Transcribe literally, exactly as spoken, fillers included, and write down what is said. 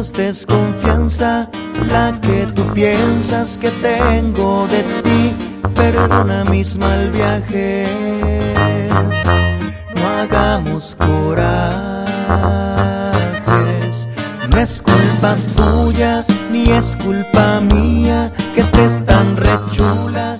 es desconfianza la que tú piensas que tengo de ti. Perdona mis mal viajes, no hagamos corajes. No es culpa tuya ni es culpa mía que estés tan rechula.